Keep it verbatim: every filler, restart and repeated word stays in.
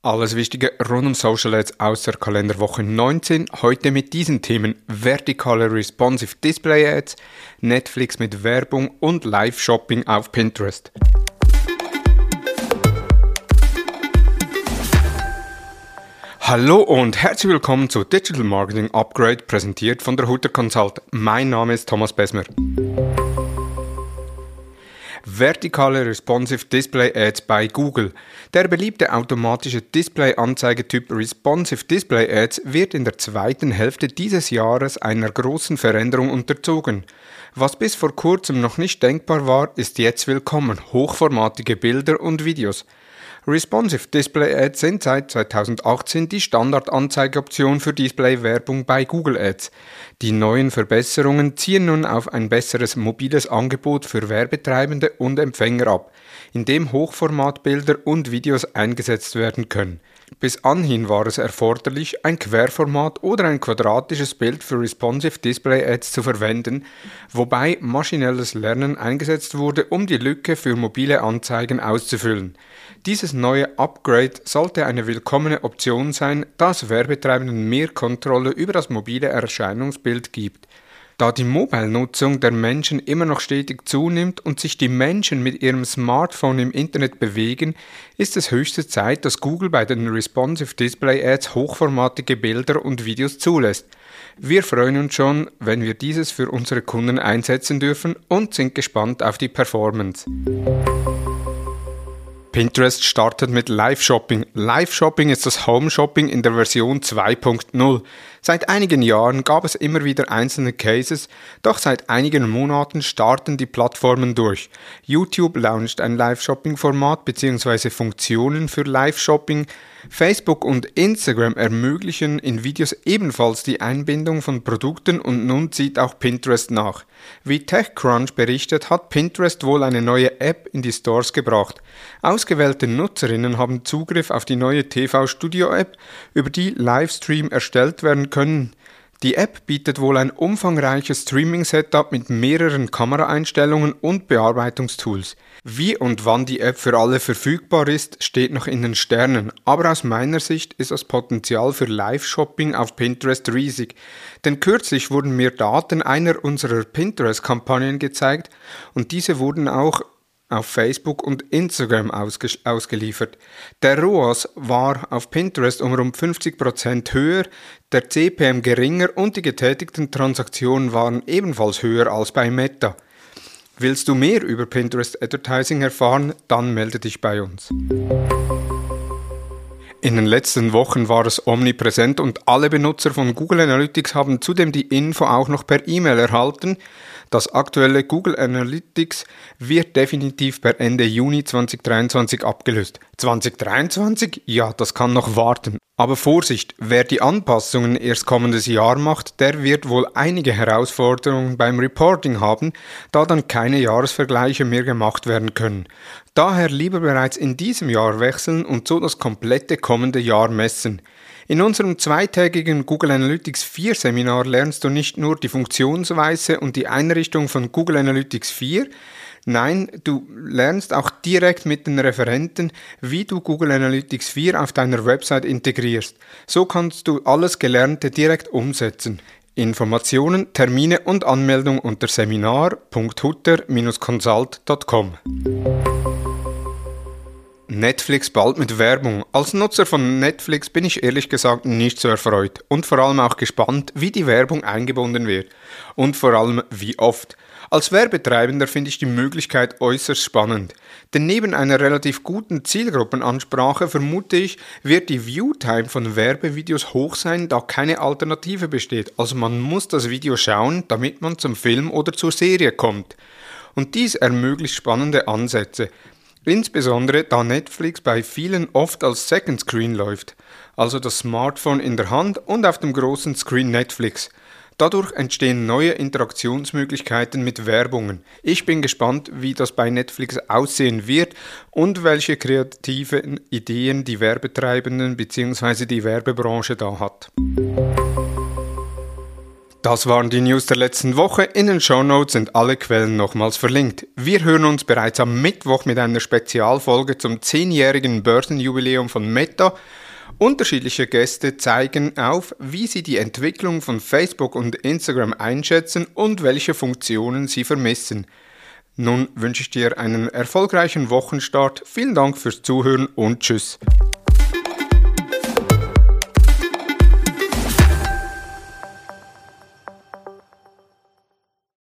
Alles Wichtige rund um Social Ads aus der Kalenderwoche neunzehn. Heute mit diesen Themen: vertikale Responsive Display Ads, Netflix mit Werbung und Live-Shopping auf Pinterest. Hallo und herzlich willkommen zu Digital Marketing Upgrade, präsentiert von der Hutter Consult. Mein Name ist Thomas Besmer. Vertikale Responsive Display Ads bei Google. Der beliebte automatische Display-Anzeigetyp Responsive Display Ads wird in der zweiten Hälfte dieses Jahres einer großen Veränderung unterzogen. Was bis vor kurzem noch nicht denkbar war, ist jetzt willkommen: hochformatige Bilder und Videos. Responsive Display Ads sind seit zweitausendachtzehn die Standardanzeigeoption für Display-Werbung bei Google Ads. Die neuen Verbesserungen ziehen nun auf ein besseres mobiles Angebot für Werbetreibende und Empfänger ab, in dem Hochformatbilder und Videos eingesetzt werden können. Bis anhin war es erforderlich, ein Querformat oder ein quadratisches Bild für Responsive Display Ads zu verwenden, wobei maschinelles Lernen eingesetzt wurde, um die Lücke für mobile Anzeigen auszufüllen. Dieses neue Upgrade sollte eine willkommene Option sein, da es Werbetreibenden mehr Kontrolle über das mobile Erscheinungsbild gibt. Da die Mobile-Nutzung der Menschen immer noch stetig zunimmt und sich die Menschen mit ihrem Smartphone im Internet bewegen, ist es höchste Zeit, dass Google bei den Responsive Display Ads hochformatige Bilder und Videos zulässt. Wir freuen uns schon, wenn wir dieses für unsere Kunden einsetzen dürfen, und sind gespannt auf die Performance. Pinterest startet mit Live-Shopping. Live-Shopping ist das Home-Shopping in der Version zwei Punkt null. Seit einigen Jahren gab es immer wieder einzelne Cases, doch seit einigen Monaten starten die Plattformen durch. YouTube launcht ein Live-Shopping-Format bzw. Funktionen für Live-Shopping. Facebook und Instagram ermöglichen in Videos ebenfalls die Einbindung von Produkten, und nun zieht auch Pinterest nach. Wie TechCrunch berichtet, hat Pinterest wohl eine neue App in die Stores gebracht. Ausgewählte Nutzerinnen haben Zugriff auf die neue T V-Studio-App, über die Livestream erstellt werden können. Die App bietet wohl ein umfangreiches Streaming-Setup mit mehreren Kameraeinstellungen und Bearbeitungstools. Wie und wann die App für alle verfügbar ist, steht noch in den Sternen, aber aus meiner Sicht ist das Potenzial für Live-Shopping auf Pinterest riesig. Denn kürzlich wurden mir Daten einer unserer Pinterest-Kampagnen gezeigt, und diese wurden auch auf Facebook und Instagram ausge- ausgeliefert. Der R O A S war auf Pinterest um rund fünfzig Prozent höher, der C P M geringer und die getätigten Transaktionen waren ebenfalls höher als bei Meta. Willst du mehr über Pinterest Advertising erfahren? Dann melde dich bei uns. In den letzten Wochen war es omnipräsent und alle Benutzer von Google Analytics haben zudem die Info auch noch per E-Mail erhalten. Das aktuelle Google Analytics wird definitiv per Ende Juni zweitausenddreiundzwanzig abgelöst. zweitausenddreiundzwanzig? Ja, das kann noch warten. Aber Vorsicht, wer die Anpassungen erst kommendes Jahr macht, der wird wohl einige Herausforderungen beim Reporting haben, da dann keine Jahresvergleiche mehr gemacht werden können. Daher lieber bereits in diesem Jahr wechseln und so das komplette kommende Jahr messen. In unserem zweitägigen Google Analytics vier Seminar lernst du nicht nur die Funktionsweise und die Einrichtung von Google Analytics vier, nein, du lernst auch direkt mit den Referenten, wie du Google Analytics vier auf deiner Website integrierst. So kannst du alles Gelernte direkt umsetzen. Informationen, Termine und Anmeldung unter seminar punkt hutter Bindestrich consult punkt com. Netflix bald mit Werbung. Als Nutzer von Netflix bin ich ehrlich gesagt nicht so erfreut und vor allem auch gespannt, wie die Werbung eingebunden wird und vor allem wie oft. Als Werbetreibender finde ich die Möglichkeit äußerst spannend, denn neben einer relativ guten Zielgruppenansprache vermute ich, wird die Viewtime von Werbevideos hoch sein, da keine Alternative besteht. Also man muss das Video schauen, damit man zum Film oder zur Serie kommt. Und dies ermöglicht spannende Ansätze. Insbesondere da Netflix bei vielen oft als Second Screen läuft, also das Smartphone in der Hand und auf dem großen Screen Netflix. Dadurch entstehen neue Interaktionsmöglichkeiten mit Werbungen. Ich bin gespannt, wie das bei Netflix aussehen wird und welche kreativen Ideen die Werbetreibenden bzw. die Werbebranche da hat. Das waren die News der letzten Woche. In den Shownotes sind alle Quellen nochmals verlinkt. Wir hören uns bereits am Mittwoch mit einer Spezialfolge zum zehnjährigen Börsenjubiläum von Meta. Unterschiedliche Gäste zeigen auf, wie sie die Entwicklung von Facebook und Instagram einschätzen und welche Funktionen sie vermissen. Nun wünsche ich dir einen erfolgreichen Wochenstart. Vielen Dank fürs Zuhören und tschüss.